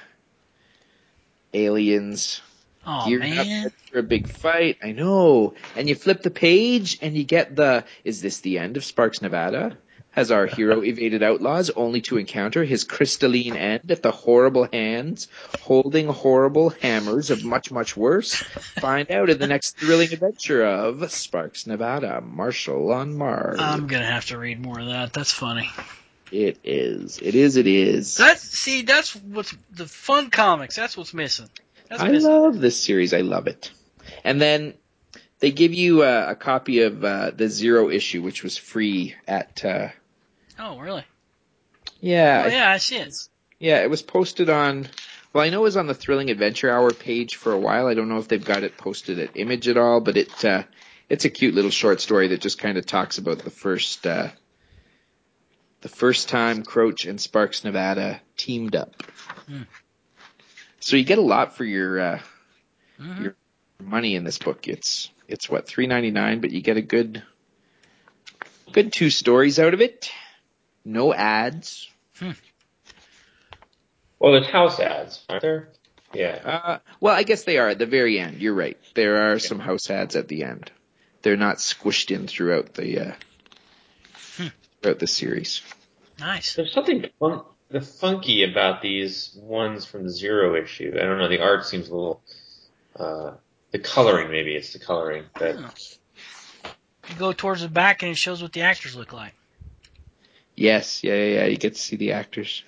Speaker 2: aliens
Speaker 1: oh,
Speaker 2: gearing
Speaker 1: man.
Speaker 2: up for a big fight. I know. And you flip the page and you get the, is this the end of Sparks Nevada? Has our hero evaded outlaws only to encounter his crystalline end at the horrible hands, holding horrible hammers of much, much worse? Find out in the next thrilling adventure of Sparks Nevada, Marshall on Mars.
Speaker 1: I'm going to have to read more of that. That's funny.
Speaker 2: It is. It is. It is.
Speaker 1: That's, see, that's what's the fun comics. That's what's missing. That's
Speaker 2: I
Speaker 1: missing.
Speaker 2: love this series. I love it. And then they give you a, a copy of uh, the Zero issue, which was free at... Uh,
Speaker 1: oh, really?
Speaker 2: Yeah.
Speaker 1: Oh, yeah, I see it.
Speaker 2: Yeah, it was posted on... Well, I know it was on the Thrilling Adventure Hour page for a while. I don't know if they've got it posted at Image at all, but it uh, it's a cute little short story that just kind of talks about the first... Uh, the first time Croach and Sparks Nevada teamed up.
Speaker 1: Hmm.
Speaker 2: So you get a lot for your uh,
Speaker 1: Mm-hmm.
Speaker 2: your money in this book. It's it's what three ninety-nine, but you get a good good two stories out of it. No ads.
Speaker 1: Hmm.
Speaker 3: Well, there's house ads, aren't there? Yeah.
Speaker 2: Uh, well, I guess they are at the very end. You're right. There are some house ads at the end. They're not squished in throughout the uh,
Speaker 1: Hmm.
Speaker 2: throughout the series.
Speaker 1: Nice.
Speaker 3: There's something fun- the funky about these ones from the Zero issue. I don't know. The art seems a little. Uh, the coloring, maybe it's the coloring. But
Speaker 1: Oh. You go towards the back and it shows what the actors look like.
Speaker 2: Yes, yeah, yeah, yeah. You get to see the actors.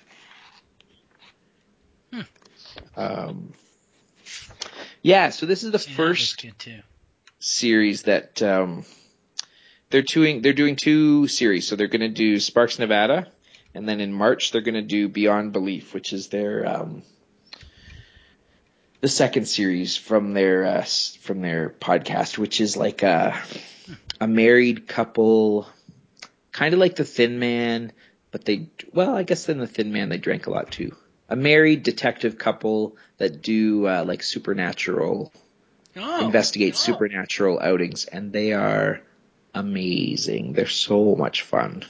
Speaker 1: Hmm.
Speaker 2: Um, yeah, so this is the
Speaker 1: See,
Speaker 2: first
Speaker 1: that looks good too.
Speaker 2: series that um, they're doing. They're doing two series. So they're going to do Sparks Nevada, and then in March they're going to do Beyond Belief, which is their um, the second series from their uh, from their podcast, which is like a a married couple, kind of like the Thin Man, but they well, I guess in the Thin Man they drank a lot too. A married detective couple that do uh, like supernatural,
Speaker 1: Oh.
Speaker 2: investigate supernatural outings, and they are amazing. They're so much fun.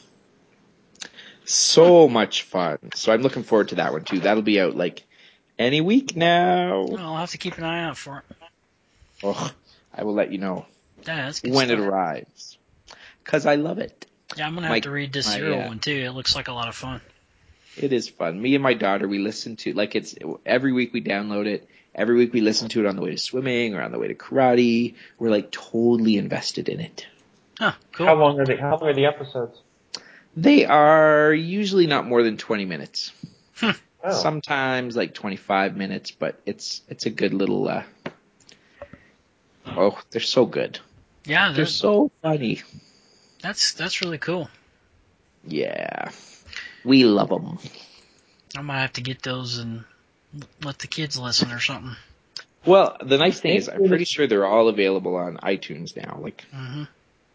Speaker 2: So much fun. So I'm looking forward to that one too. That'll be out like any week now.
Speaker 1: Oh, I'll have to keep an eye out for it.
Speaker 2: Oh, I will let you know
Speaker 1: Yeah, that's good
Speaker 2: when
Speaker 1: stuff.
Speaker 2: it arrives. Because I love it.
Speaker 1: Yeah, I'm going to have
Speaker 2: My-
Speaker 1: to read this
Speaker 2: my,
Speaker 1: Zero
Speaker 2: uh,
Speaker 1: one too. It looks like a lot of fun.
Speaker 2: It is fun. Me and my daughter, we listen to, like it's, every week we download it. Every week we listen to it on the way to swimming or on the way to karate. We're like totally invested in it.
Speaker 1: Huh, cool.
Speaker 3: how long are they? How long are the episodes?
Speaker 2: They are usually not more than twenty minutes.
Speaker 3: Oh.
Speaker 2: Sometimes like twenty-five minutes, but it's, it's a good little, uh, Oh, they're so good.
Speaker 1: Yeah,
Speaker 2: They're
Speaker 1: they're,
Speaker 2: so funny.
Speaker 1: that's that's really cool.
Speaker 2: Yeah. We love them.
Speaker 1: I might have to get those and let the kids listen or something.
Speaker 2: Well, the nice thing is I'm pretty sure they're all available on iTunes now. Like,
Speaker 1: Mm-hmm.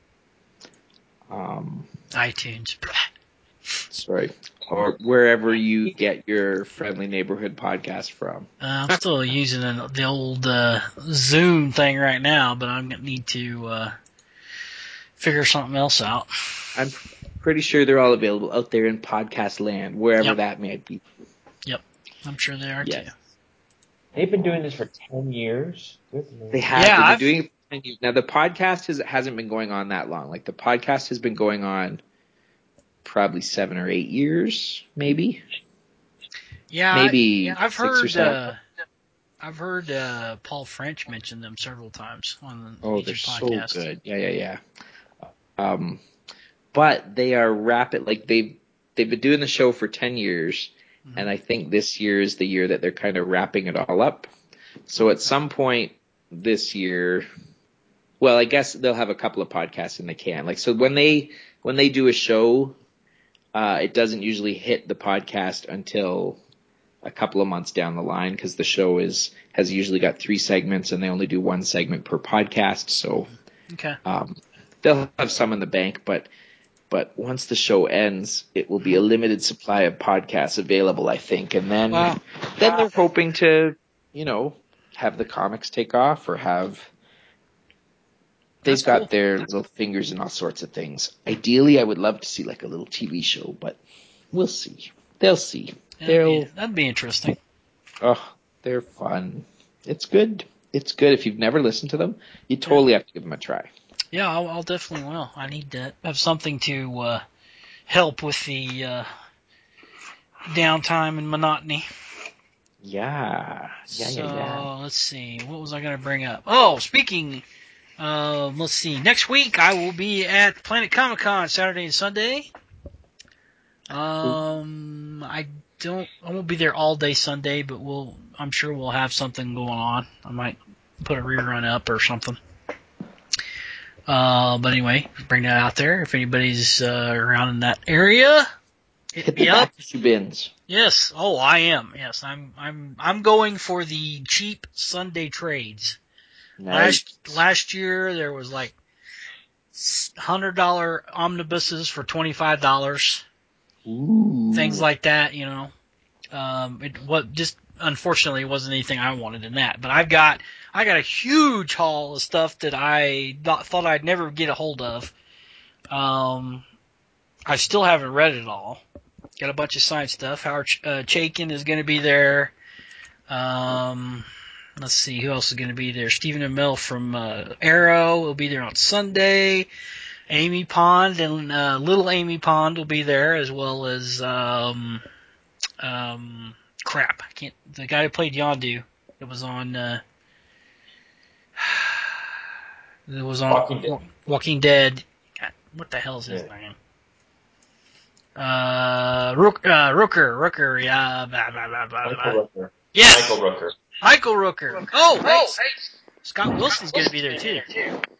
Speaker 2: um,
Speaker 1: iTunes.
Speaker 2: sorry. Or wherever you get your friendly neighborhood podcast from.
Speaker 1: Uh, I'm still using an, the old uh, Zoom thing right now, but I'm gonna need to uh, figure something else out.
Speaker 2: I'm pretty sure they're all available out there in podcast land, wherever
Speaker 1: Yep.
Speaker 2: that may be.
Speaker 1: Yep, I'm sure they are
Speaker 2: Yes.
Speaker 1: too.
Speaker 3: They've been doing this for ten years. Good Lord.
Speaker 2: They have.
Speaker 1: Yeah,
Speaker 2: They've been
Speaker 1: I've-
Speaker 2: doing it for ten years. Now, the podcast has, hasn't been going on that long. Like, the podcast has been going on probably seven or eight years, maybe.
Speaker 1: Yeah,
Speaker 2: Maybe
Speaker 1: I, I've
Speaker 2: six or
Speaker 1: heard.
Speaker 2: seven.
Speaker 1: Uh, I've heard uh, Paul French mention them several times on the
Speaker 2: Oh,
Speaker 1: Legion
Speaker 2: they're so
Speaker 1: podcast.
Speaker 2: good. Yeah, yeah, yeah. Um, but they are rapid. Like, they've, they've been doing the show for ten years.
Speaker 1: Mm-hmm.
Speaker 2: And I think this year is the year that they're kind of wrapping it all up. So at some point this year, well, I guess they'll have a couple of podcasts in the can. Like, so when they, when they do a show, uh, it doesn't usually hit the podcast until a couple of months down the line, because the show is, has usually got three segments and they only do one segment per podcast. So,
Speaker 1: Okay.
Speaker 2: um, they'll have some in the bank, but, but once the show ends, it will be a limited supply of podcasts available, I think. And then,
Speaker 1: Wow.
Speaker 2: then they're hoping to, you know, have the comics take off, or have, they've
Speaker 1: That's
Speaker 2: got
Speaker 1: cool.
Speaker 2: their little fingers in all sorts of things. Ideally, I would love to see like a little T V show, but we'll see. They'll see.
Speaker 1: That'd
Speaker 2: They'll,
Speaker 1: be, that'd be interesting.
Speaker 2: oh, they're fun. It's good. It's good. If you've never listened to them, you totally have to give them a try.
Speaker 1: Yeah, I'll, I'll definitely will. I need to have something to uh, help with the uh, downtime and monotony.
Speaker 2: Yeah. Yeah,
Speaker 1: so
Speaker 2: yeah, yeah.
Speaker 1: let's see. What was I going to bring up? Oh, speaking. Uh, let's see. Next week I will be at Planet Comic Con Saturday and Sunday. Um, I don't. I won't be there all day Sunday, but we'll. I'm sure we'll have something going on. I might put a rerun up or something. Uh, but anyway, bring that out there. If anybody's uh, around in that area, hit,
Speaker 2: Hit
Speaker 1: me
Speaker 2: the
Speaker 1: up.
Speaker 2: back issue bins.
Speaker 1: Yes. Oh, I am. Yes, I'm. I'm. I'm going for the cheap Sunday trades.
Speaker 2: Nice.
Speaker 1: Last last year there was like hundred dollar omnibuses for twenty five dollars.
Speaker 2: Ooh.
Speaker 1: Things like that, you know. Um, it what just unfortunately wasn't anything I wanted in that. But I've got I got a huge haul of stuff that I thought, thought I'd never get a hold of. Um, I still haven't read it all. Got a bunch of signed stuff. Howard uh, Chaykin is going to be there. Um, let's see who else is going to be there. Stephen Amell from uh, Arrow will be there on Sunday. Amy Pond and uh, Little Amy Pond will be there, as well as um, um, crap. I can't. The guy who played Yondu. It was on. Uh, it was on
Speaker 3: Walking Dead.
Speaker 1: Walking Dead. God, what the hell is his
Speaker 3: Yeah.
Speaker 1: name? Uh, Rook, uh, Rooker, Rooker, yeah, blah, blah, blah, blah, blah.
Speaker 3: Michael Rooker.
Speaker 1: Yes,
Speaker 3: Michael Rooker.
Speaker 1: Michael Rooker. Oh, hey, Scott Wilson's going to be there too.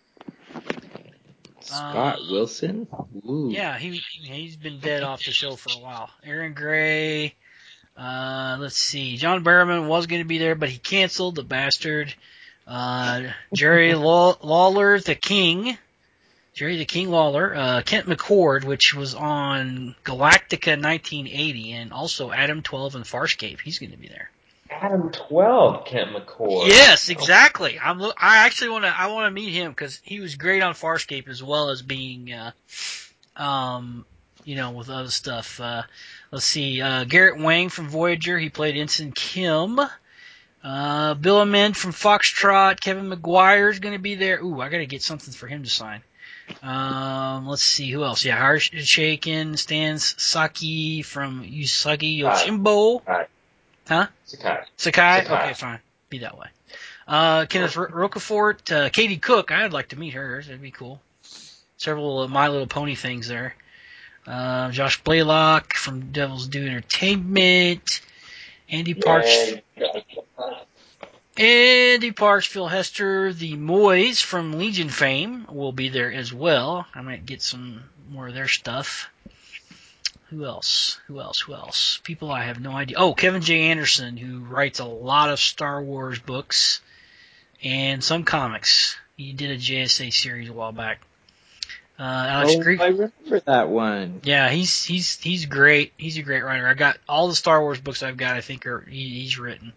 Speaker 2: Scott
Speaker 1: Uh,
Speaker 2: Wilson? Ooh.
Speaker 1: Yeah, he he's been dead off the show for a while. Aaron Gray. Uh, let's see. John Barrowman was going to be there, but he canceled, the bastard. Uh, Jerry Law- Lawler, the King. Jerry the King Lawler. Uh, Kent McCord, which was on Galactica nineteen eighty, and also Adam twelve and Farscape. He's going to be there.
Speaker 3: Adam twelve, Kent McCord.
Speaker 1: Yes, exactly. I'm. lo- I actually want to. I want to meet him because he was great on Farscape as well as being, uh, um, you know, with other stuff. Uh, let's see. Uh, Garrett Wang from Voyager. He played Ensign Kim. Uh, Bill Amend from Foxtrot. Kevin McGuire's going to be there. Ooh, I got to get something for him to sign. Um, let's see who else. Yeah, Harsh Shaken, Stan Saki from Usagi Yojimbo.
Speaker 3: Sakai.
Speaker 1: Huh?
Speaker 3: Sakai.
Speaker 1: Sakai?
Speaker 3: Sakai.
Speaker 1: Okay, fine. Be that way. Uh, Kenneth Ro- Rocafort, uh, Katie Cook. I'd like to meet her. That'd be cool. Several of My Little Pony things there. Uh, Josh Blaylock from Devil's Due Entertainment. Andy Parks.
Speaker 3: Yeah.
Speaker 1: Andy Parks, Phil Hester, the Moys from Legion fame will be there as well. I might get some more of their stuff. Who else? Who else? Who else? People I have no idea. Oh, Kevin J. Anderson, who writes a lot of Star Wars books and some comics. He did a J S A series a while back. Uh, Alex
Speaker 2: oh,
Speaker 1: Greek.
Speaker 2: I remember that one.
Speaker 1: Yeah, he's he's he's great. He's a great writer. I got all the Star Wars books I've got. I think are he, he's written.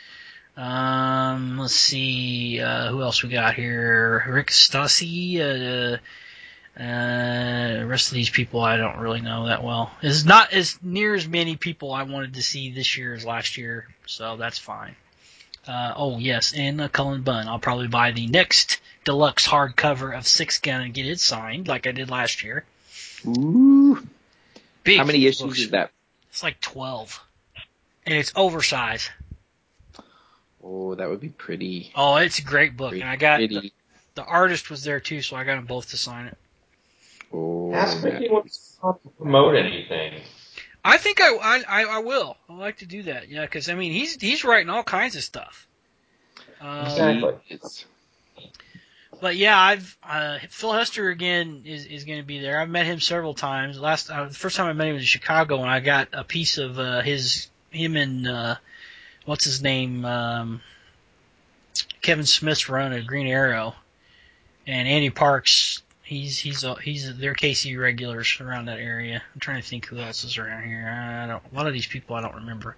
Speaker 1: Um, let's see, uh, who else we got here? Rick Stassi, uh, uh, the rest of these people I don't really know that well. It's not as near as many people I wanted to see this year as last year, so that's fine. Uh, oh yes, and uh, Cullen Bunn. I'll probably buy the next deluxe hardcover of Six Gun and get it signed like I did last year.
Speaker 2: Ooh.
Speaker 1: Big
Speaker 2: How many issues
Speaker 1: books.
Speaker 2: is that?
Speaker 1: It's like twelve. And it's oversized.
Speaker 2: Oh, that would be pretty.
Speaker 1: Oh, it's a great book,
Speaker 2: pretty,
Speaker 1: and I got the,
Speaker 2: pretty.
Speaker 1: the artist was there too, so I got them both to sign it.
Speaker 2: Oh,
Speaker 3: Ask
Speaker 2: that-
Speaker 3: Mickey wants to promote anything.
Speaker 1: I think I, I, I will. I like to do that, yeah, because I mean he's he's writing all kinds of stuff. Um,
Speaker 3: Exactly.
Speaker 2: It's-
Speaker 1: But yeah, I've uh, Phil Hester again is is going to be there. I've met him several times. Last uh, the first time I met him was in Chicago, and I got a piece of uh, his him and uh, what's his name um, Kevin Smith's run of Green Arrow, and Andy Parks. He's he's a, he's they're K C regulars around that area. I'm trying to think who else is around here. I don't. A lot of these people I don't remember.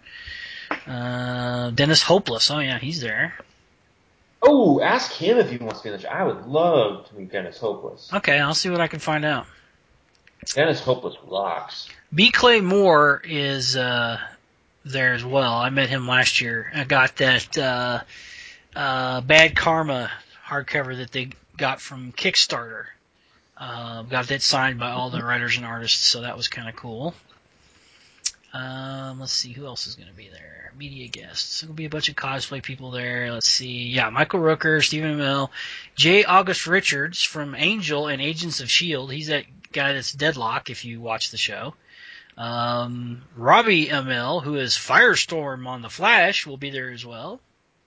Speaker 1: Uh, Dennis Hopeless. Oh yeah, he's there.
Speaker 3: Oh, ask him if he wants to be in the show. I would love to meet Dennis Hopeless.
Speaker 1: Okay, I'll see what I can find out.
Speaker 3: Dennis Hopeless rocks.
Speaker 1: B. Clay Moore is uh, there as well. I met him last year. I got that uh, uh, Bad Karma hardcover that they got from Kickstarter. Uh, got that signed by all the writers and artists, so that was kind of cool. Um, let's see, who else is going to be there? Media guests. There'll be a bunch of cosplay people there. Let's see. Yeah, Michael Rooker, Stephen Amell, J. August Richards from Angel and Agents of S H I E L D. He's that guy that's Deadlock, if you watch the show. Um, Robbie Amell, who is Firestorm on The Flash, will be there as well.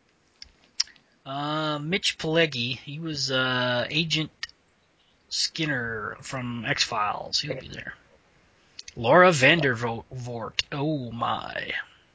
Speaker 1: Uh, Mitch Pileggi, he was uh, Agent Skinner from X-Files. He'll be there. Laura Vandervoort. Oh, my.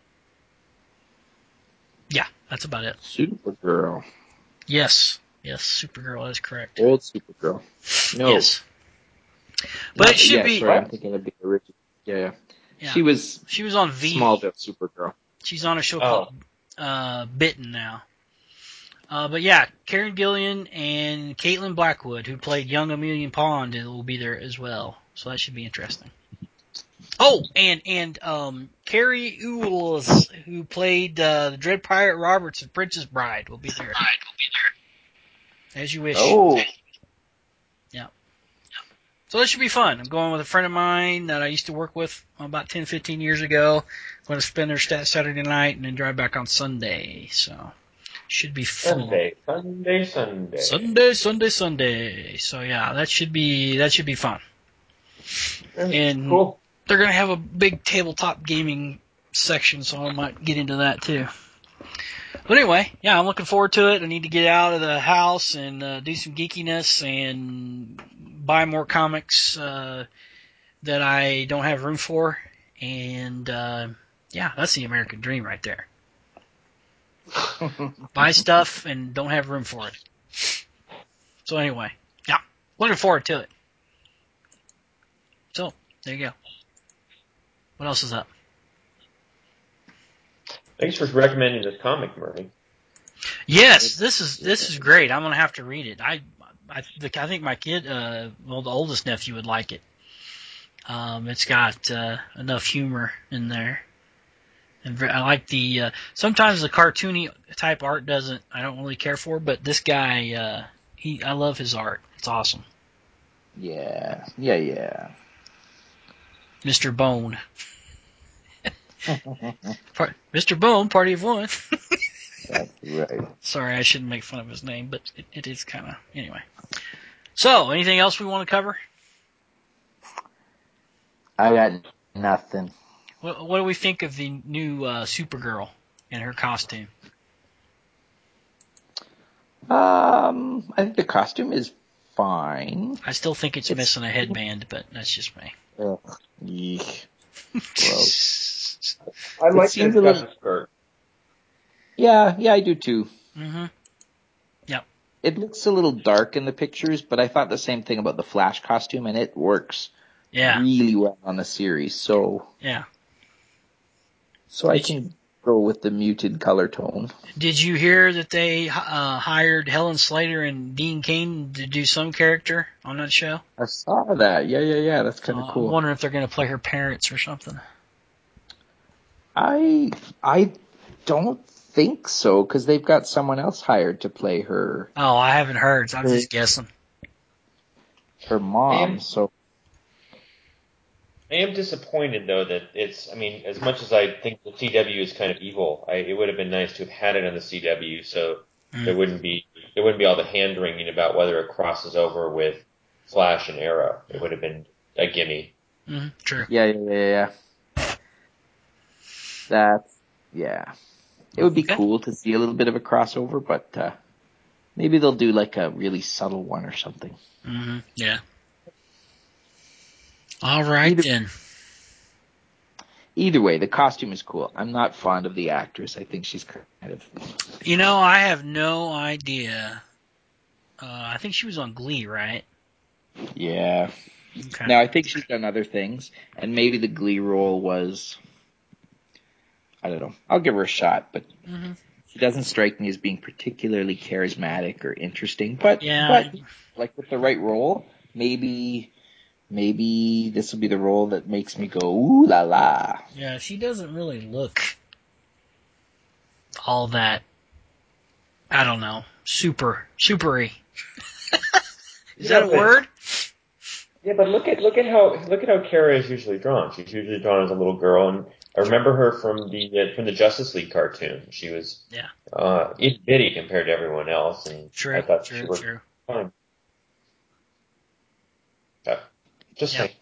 Speaker 1: Yeah, that's about it.
Speaker 2: Supergirl.
Speaker 1: Yes. Yes, Supergirl, that's correct.
Speaker 2: Old Supergirl. No.
Speaker 1: Yes. But
Speaker 2: Not-
Speaker 1: it should
Speaker 2: yeah,
Speaker 1: be...
Speaker 2: Sorry, I'm thinking of the original. Yeah, yeah.
Speaker 1: Yeah.
Speaker 2: She was
Speaker 1: She was on V.
Speaker 2: Smallville Supergirl.
Speaker 1: She's on a show
Speaker 3: Oh.
Speaker 1: called uh, Bitten now. Uh, but yeah, Karen Gillian and Caitlin Blackwood, who played young Amelia Pond, will be there as well. So that should be interesting. Oh, and and um, Carrie Ewells, who played uh, the Dread Pirate Roberts in Princess Bride, will be there. As you wish.
Speaker 2: Oh.
Speaker 1: Yeah. So that should be fun. I'm going with a friend of mine that I used to work with about ten, fifteen years ago. I'm going to spend their stat Saturday night and then drive back on Sunday. So should be fun.
Speaker 3: Sunday, Sunday, Sunday.
Speaker 1: Sunday, Sunday, Sunday. So yeah, that should be that should be fun. And
Speaker 3: Cool.
Speaker 1: they're going to have a big tabletop gaming section, so I might get into that too. But anyway, yeah, I'm looking forward to it. I need to get out of the house and uh, do some geekiness and buy more comics uh, that I don't have room for. And uh, yeah, that's the American dream right there. Buy stuff and don't have room for it. So anyway, yeah, looking forward to it. So there you go. What else is up?
Speaker 3: Thanks for recommending this comic, Murray.
Speaker 1: Yes, this is this is great. I'm gonna have to read it. I I, the, I think my kid, uh, well, the oldest nephew would like it. Um, it's got uh, enough humor in there, and I like the. Uh, sometimes the cartoony type art doesn't. I don't really care for, but this guy, uh, he, I love his art. It's awesome.
Speaker 2: Yeah. Yeah, yeah.
Speaker 1: Mister Bone. Part, Mister Bone, party of one.
Speaker 2: That's right.
Speaker 1: Sorry, I shouldn't make fun of his name, but it, it is kind of anyway. So, anything else we want to cover?
Speaker 2: I got nothing.
Speaker 1: What, what do we think of the new uh, Supergirl and her costume?
Speaker 2: Um, I think the costume is fine.
Speaker 1: I still think it's,
Speaker 2: It's-
Speaker 1: missing a headband, but that's just me.
Speaker 2: Ugh, yeesh. Gross.
Speaker 3: I
Speaker 2: It
Speaker 3: like
Speaker 2: seems
Speaker 3: the
Speaker 2: a little-
Speaker 3: Justice skirt.
Speaker 2: Yeah, yeah, I do too.
Speaker 1: Mm-hmm. Yep.
Speaker 2: It looks a little dark in the pictures, but I thought the same thing about the Flash costume, and it works
Speaker 1: Yeah.
Speaker 2: really well on the series. So,
Speaker 1: Yeah.
Speaker 2: so I
Speaker 1: Did you-
Speaker 2: can go with the muted color tone.
Speaker 1: Did you hear that they uh, hired Helen Slater and Dean Cain to do some character on that show?
Speaker 2: I saw that. Yeah, yeah, yeah. That's kind of
Speaker 1: Uh,
Speaker 2: cool.
Speaker 1: I'm wondering if they're going to play her parents or something.
Speaker 2: I I don't think so because they've got someone else hired to play her
Speaker 1: Oh, I haven't heard, so I'm just guessing.
Speaker 2: her mom.
Speaker 3: And-
Speaker 2: So
Speaker 3: I am disappointed though that it's. I mean, as much as I think the C W is kind of evil, I, it would have been nice to have had it on the C W, so
Speaker 1: Mm.
Speaker 3: there wouldn't be there wouldn't be all the hand wringing about whether it crosses over with Flash and Arrow. It would have been a gimme.
Speaker 1: Mm, true.
Speaker 2: yeah, yeah, yeah, yeah. That's yeah. It would be
Speaker 1: Okay.
Speaker 2: cool to see a little bit of a crossover, but uh, maybe they'll do like a really subtle one or something.
Speaker 1: Mm-hmm. Yeah. All right
Speaker 2: Either-
Speaker 1: then.
Speaker 2: Either way, the costume is cool. I'm not fond of the actress. I think she's kind of
Speaker 1: You know, I have no idea. Uh, I think she was on Glee, right?
Speaker 2: yeah.
Speaker 1: Okay.
Speaker 2: Now I think she's done other things, and maybe the Glee role was. I don't know. I'll give her a shot, but
Speaker 1: Mm-hmm.
Speaker 2: she doesn't strike me as being particularly charismatic or interesting. But
Speaker 1: Yeah.
Speaker 2: but like with the right role, maybe maybe this will be the role that makes me go ooh la la.
Speaker 1: Yeah, she doesn't really look all that. I don't know. Super, supery. Is
Speaker 3: Yeah,
Speaker 1: that a
Speaker 3: but-
Speaker 1: word?
Speaker 3: Yeah, but look at look at how look at how Kara is usually drawn. She's usually drawn as a little girl, and I remember her from the uh, from the Justice League cartoon. She was
Speaker 1: Yeah.
Speaker 3: uh, itty bitty compared to everyone else, and
Speaker 1: True.
Speaker 3: I thought
Speaker 1: True.
Speaker 3: she worked
Speaker 1: True.
Speaker 3: fine. Uh, just
Speaker 1: Yeah.
Speaker 3: saying.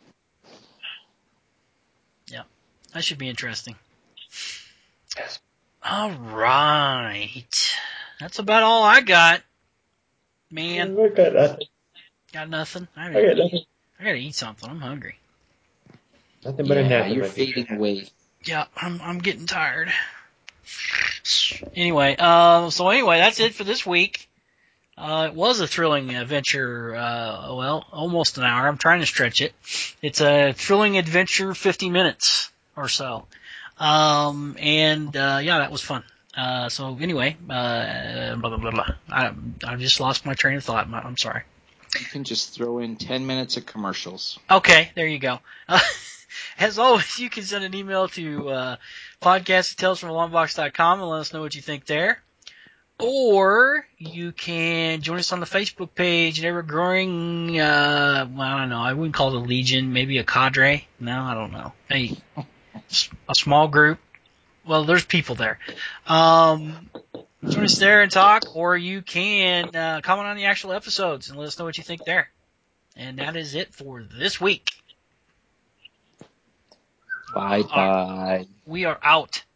Speaker 1: That should be interesting.
Speaker 3: Yes.
Speaker 1: All right. That's about all I got. Man,
Speaker 3: I got nothing.
Speaker 1: got nothing. I
Speaker 3: I
Speaker 1: gotta,
Speaker 3: got nothing.
Speaker 1: I gotta eat something. I'm hungry.
Speaker 3: Nothing but a
Speaker 2: Yeah,
Speaker 3: nap in
Speaker 2: you're
Speaker 3: my future.
Speaker 2: fading away.
Speaker 1: Yeah, I'm I'm getting tired. Anyway, uh, so anyway, that's it for this week. Uh, it was a thrilling adventure. Uh, well, almost an hour. I'm trying to stretch it. It's a thrilling adventure, fifty minutes or so. Um, and uh, yeah, that was fun. Uh, so anyway, uh, blah blah blah blah. I I just lost my train of thought. I'm sorry.
Speaker 2: You can just throw in ten minutes of commercials.
Speaker 1: Okay, there you go. Uh, as always, you can send an email to uh, podcast at tales from a long box dot com and let us know what you think there. Or you can join us on the Facebook page, an ever-growing, uh, well, I don't know, I wouldn't call it a legion, maybe a cadre. No, I don't know. A, a small group. Well, there's people there. Um, join us there and talk, or you can uh, comment on the actual episodes and let us know what you think there. And that is it for this week.
Speaker 2: Bye bye.
Speaker 1: We are out.